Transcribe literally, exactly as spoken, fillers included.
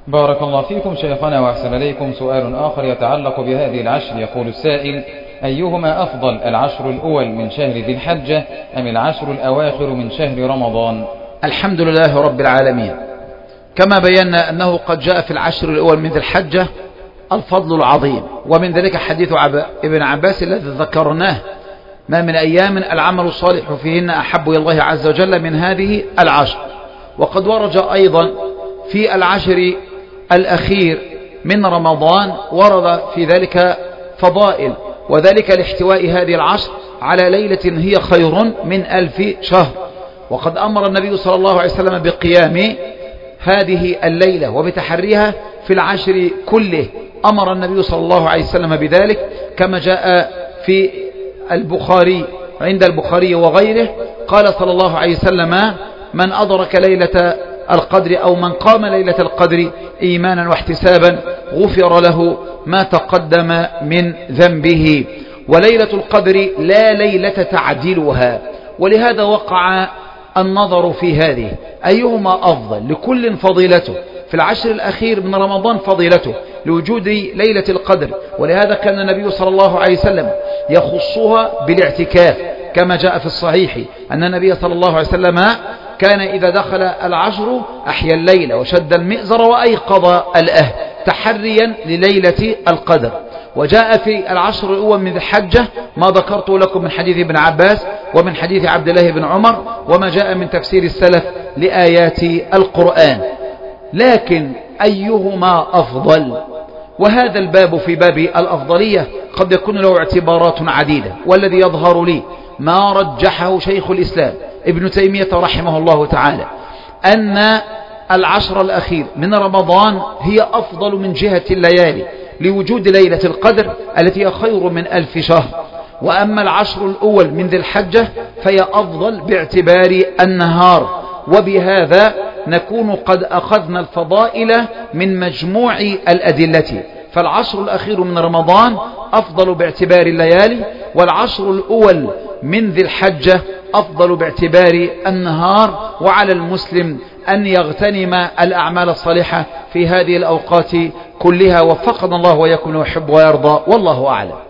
بارك الله فيكم شيخنا وأحسن إليكم. سؤال آخر يتعلق بهذه العشر، يقول السائل: أيهما أفضل، العشر الأول من شهر ذي الحجة أم العشر الأواخر من شهر رمضان؟ الحمد لله رب العالمين. كما بينا أنه قد جاء في العشر الأول من ذي الحجة الفضل العظيم، ومن ذلك حديث عب... ابن عباس الذي ذكرناه: ما من أيام العمل الصالح فيهن أحب إلى الله عز وجل من هذه العشر. وقد ورد أيضا في العشر الأخير من رمضان ورد في ذلك فضائل، وذلك لاحتواء هذه العشر على ليلة هي خير من ألف شهر. وقد أمر النبي صلى الله عليه وسلم بقيام هذه الليلة وبتحريها في العشر كله، أمر النبي صلى الله عليه وسلم بذلك كما جاء في البخاري عند البخاري وغيره، قال صلى الله عليه وسلم: من أدرك ليلة القدر أو من قام ليلة القدر إيمانا واحتسابا غفر له ما تقدم من ذنبه. وليلة القدر لا ليلة تعدلها، ولهذا وقع النظر في هذه أيهما أفضل، لكل فضيلته. في العشر الأخير من رمضان فضيلته لوجود ليلة القدر، ولهذا كان النبي صلى الله عليه وسلم يخصها بالاعتكاف، كما جاء في الصحيح أن النبي صلى الله عليه وسلم كان إذا دخل العشر أحيا الليل وشد المئزر وأيقظ الأهل تحريا لليلة القدر. وجاء في العشر الأول من ذي الحجة ما ذكرت لكم من حديث ابن عباس ومن حديث عبد الله بن عمر وما جاء من تفسير السلف لآيات القرآن. لكن أيهما أفضل؟ وهذا الباب في باب الأفضلية قد يكون له اعتبارات عديدة، والذي يظهر لي ما رجحه شيخ الإسلام ابن تيمية رحمه الله تعالى أن العشر الأخير من رمضان هي أفضل من جهة الليالي لوجود ليلة القدر التي هي خير من ألف شهر. وأما العشر الأول من ذي الحجة فهي أفضل باعتبار النهار، وبهذا نكون قد أخذنا الفضائل من مجموع الأدلة. فالعشر الأخير من رمضان أفضل باعتبار الليالي، والعشر الأول من ذي الحجة أفضل باعتبار النهار. وعلى المسلم أن يغتنم الأعمال الصالحة في هذه الأوقات كلها. وفقنا الله ويكون يحب ويرضى، والله أعلم.